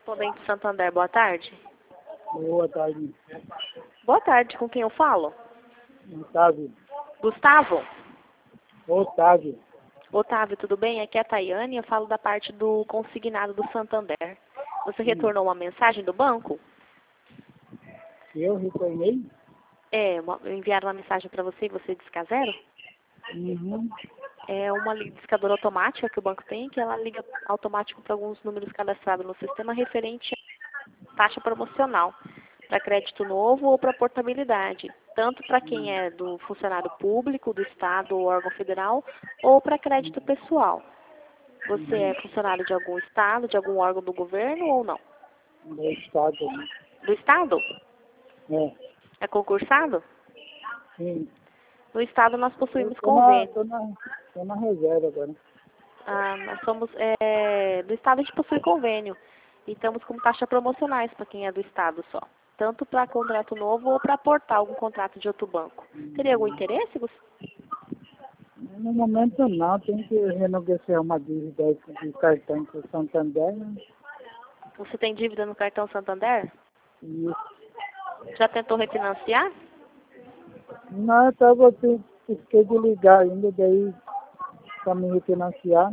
Correspondente Santander, boa tarde. Boa tarde. Boa tarde, com quem eu falo? Otávio. Gustavo? Otávio. Otávio, tudo bem? Aqui é a Tayane, eu falo da parte do consignado do Santander. Você retornou uma mensagem do banco? Eu retornei? Enviaram uma mensagem para você e você disse que é zero? Uhum. É uma discadora automática que o banco tem, que ela liga automático para alguns números cadastrados no sistema referente à taxa promocional, para crédito novo ou para portabilidade, tanto para quem é do funcionário público, do Estado ou órgão federal, ou para crédito pessoal. Você é funcionário de algum Estado, de algum órgão do governo ou não? Do estado. Do Estado? É. É concursado? Sim. No Estado nós Eu possuímos tô na, convênio. tô na reserva agora. Nós somos, do Estado a gente possui convênio. E estamos com taxas promocionais para quem é do Estado só. Tanto para contrato novo ou para aportar algum contrato de outro banco. Teria algum interesse, Gustavo? No momento não, tem que renegociar uma dívida de cartão com o Santander. Né? Você tem dívida no cartão Santander? E Já tentou refinanciar? não, eu tava esqueci de ligar ainda, daí para me refinanciar.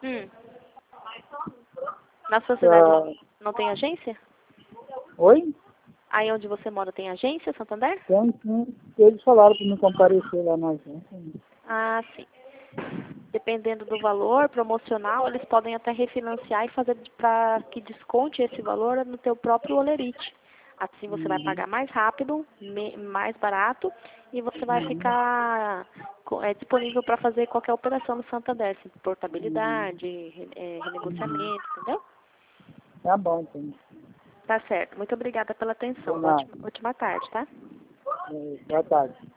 Na sua cidade Pra... não tem agência? Oi? Aí onde você mora tem agência, Santander? Tem sim. Eles falaram para me comparecer lá na agência. Ah, sim. Dependendo do valor promocional, eles podem até refinanciar e fazer para que desconte esse valor no teu próprio Olerite. Assim você vai pagar mais rápido, mais barato e você vai ficar disponível para fazer qualquer operação no Santander, assim, portabilidade, renegociamento, entendeu? Tá bom, então. Tá certo. Muito obrigada pela atenção. De nada. Ótima tarde, tá? Boa tarde.